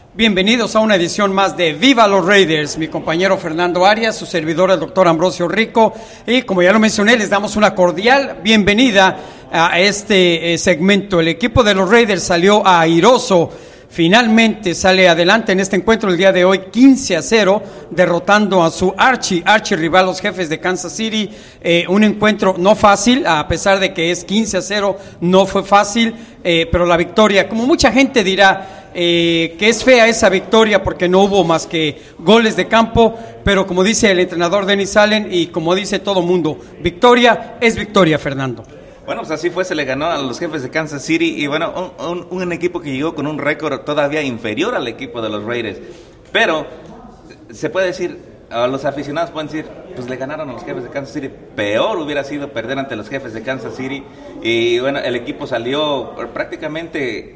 Bienvenidos a una edición más de Viva los Raiders. Mi compañero Fernando Arias, su servidor el doctor Ambrosio Rico, y como ya lo mencioné, les damos una cordial bienvenida a este segmento. El equipo de los Raiders salió airoso, finalmente sale adelante en este encuentro el día de hoy 15-0, derrotando a su archirrival, los Jefes de Kansas City. Un encuentro no fácil, a pesar de que es 15-0, no fue fácil, pero la victoria, como mucha gente dirá, que es fea esa victoria porque no hubo más que goles de campo, pero como dice el entrenador Dennis Allen y como dice todo mundo, victoria es victoria, Fernando. Bueno, pues así fue, se le ganó a los Jefes de Kansas City y bueno, un equipo que llegó con un récord todavía inferior al equipo de los Raiders, pero se puede decir, a los aficionados pueden decir, pues le ganaron a los Jefes de Kansas City. Peor hubiera sido perder ante los Jefes de Kansas City. Y bueno, el equipo salió prácticamente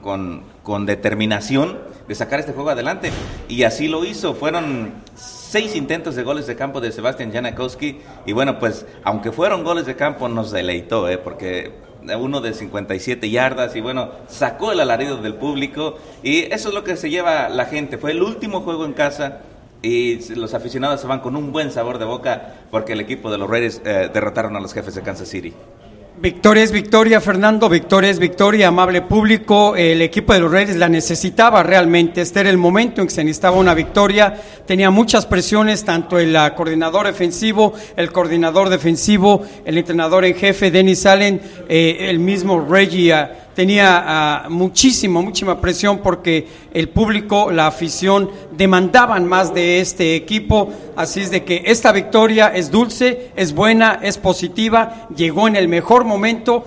con determinación de sacar este juego adelante, y así lo hizo. Fueron 6 intentos de goles de campo de Sebastian Janikowski, y bueno, pues aunque fueron goles de campo nos deleitó, porque uno de 57 yardas, y bueno, sacó el alarido del público, y eso es lo que se lleva la gente. Fue el último juego en casa y los aficionados se van con un buen sabor de boca porque el equipo de los Raiders derrotaron a los Jefes de Kansas City. Victoria es victoria, Fernando, victoria es victoria, amable público. El equipo de los Raiders la necesitaba realmente. Este era el momento en que se necesitaba una victoria. Tenía muchas presiones, tanto el coordinador ofensivo, el coordinador defensivo, el entrenador en jefe, Dennis Allen, el mismo Reggie. Tenía muchísima presión porque el público, la afición demandaban más de este equipo, así es de que esta victoria es dulce, es buena, es positiva, llegó en el mejor momento.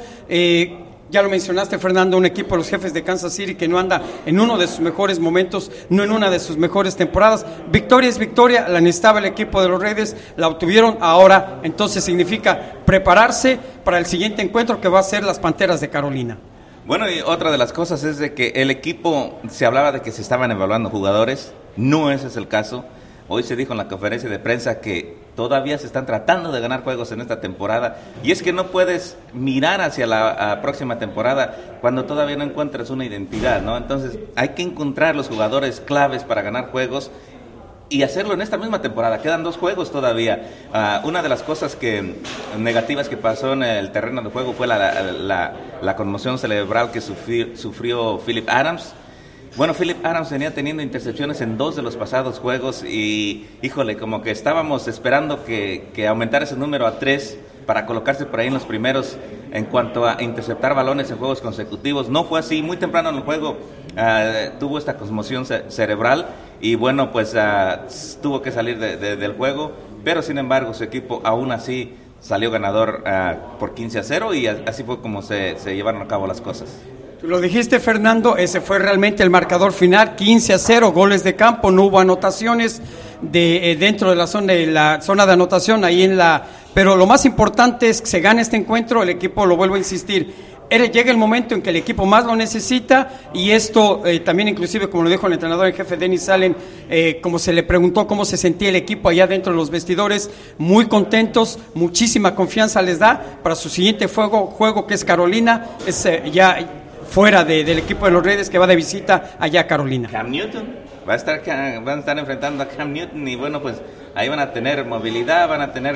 Ya lo mencionaste, Fernando, un equipo de los Jefes de Kansas City que no anda en uno de sus mejores momentos, no en una de sus mejores temporadas. Victoria es victoria, la necesitaba el equipo de los Raiders, la obtuvieron ahora, entonces significa prepararse para el siguiente encuentro que va a ser las Panteras de Carolina. Bueno, y otra de las cosas es de que el equipo, se hablaba de que se estaban evaluando jugadores, no ese es el caso. Hoy se dijo en la conferencia de prensa que todavía se están tratando de ganar juegos en esta temporada, y es que no puedes mirar hacia la próxima temporada cuando todavía no encuentras una identidad, ¿no? Entonces hay que encontrar los jugadores claves para ganar juegos y hacerlo en esta misma temporada. Quedan 2 juegos todavía. Una de las cosas negativas que pasó en el terreno de juego fue la conmoción cerebral que sufrió Philip Adams. Bueno, Philip Adams venía teniendo intercepciones en 2 de los pasados juegos y, híjole, como que estábamos esperando que aumentara ese número a 3 para colocarse por ahí en los primeros en cuanto a interceptar balones en juegos consecutivos. No fue así. Muy temprano en el juego tuvo esta conmoción cerebral y bueno, pues tuvo que salir del juego, pero sin embargo su equipo aún así salió ganador por 15-0 y así fue como se llevaron a cabo las cosas. Tú lo dijiste, Fernando, ese fue realmente el marcador final, 15-0, goles de campo, no hubo anotaciones dentro de la zona de anotación, pero lo más importante es que se gane este encuentro. El equipo, lo vuelvo a insistir, llega el momento en que el equipo más lo necesita, y esto también inclusive, como lo dijo el entrenador en jefe Dennis Allen, como se le preguntó cómo se sentía el equipo allá dentro de los vestidores, muy contentos, muchísima confianza les da para su siguiente juego que es Carolina, es ya fuera del equipo de los Raiders, que va de visita allá a Carolina. Cam Newton van a estar enfrentando a Cam Newton, y bueno, pues ahí van a tener movilidad, van a tener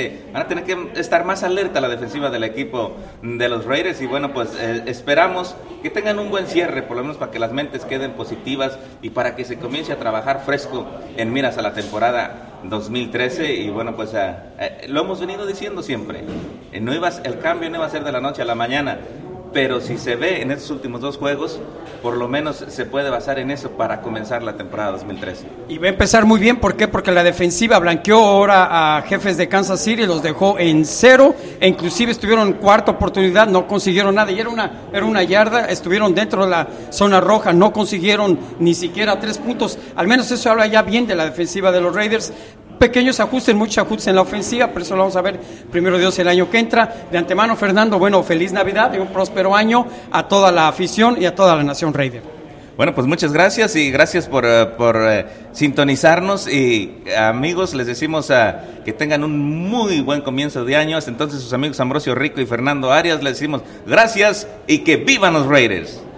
que estar más alerta la defensiva del equipo de los Raiders, y bueno, pues esperamos que tengan un buen cierre, por lo menos para que las mentes queden positivas y para que se comience a trabajar fresco en miras a la temporada 2013, y bueno, pues lo hemos venido diciendo siempre, el cambio no iba a ser de la noche a la mañana, pero si se ve en estos últimos 2 juegos, por lo menos se puede basar en eso para comenzar la temporada 2013. Y va a empezar muy bien, ¿por qué? Porque la defensiva blanqueó ahora a Jefes de Kansas City, los dejó en 0, e inclusive estuvieron en cuarta oportunidad, no consiguieron nada, y era una yarda, estuvieron dentro de la zona roja, no consiguieron ni siquiera 3 puntos, al menos eso habla ya bien de la defensiva de los Raiders. Pequeños ajustes, muchos ajustes en la ofensiva, pero eso lo vamos a ver primero Dios el año que entra. De antemano, Fernando, bueno, feliz Navidad y un próspero año a toda la afición y a toda la nación Raider. Bueno, pues muchas gracias, y gracias por sintonizarnos, y amigos, les decimos que tengan un muy buen comienzo de año. Hasta entonces, sus amigos Ambrosio Rico y Fernando Arias les decimos gracias y que vivan los Raiders.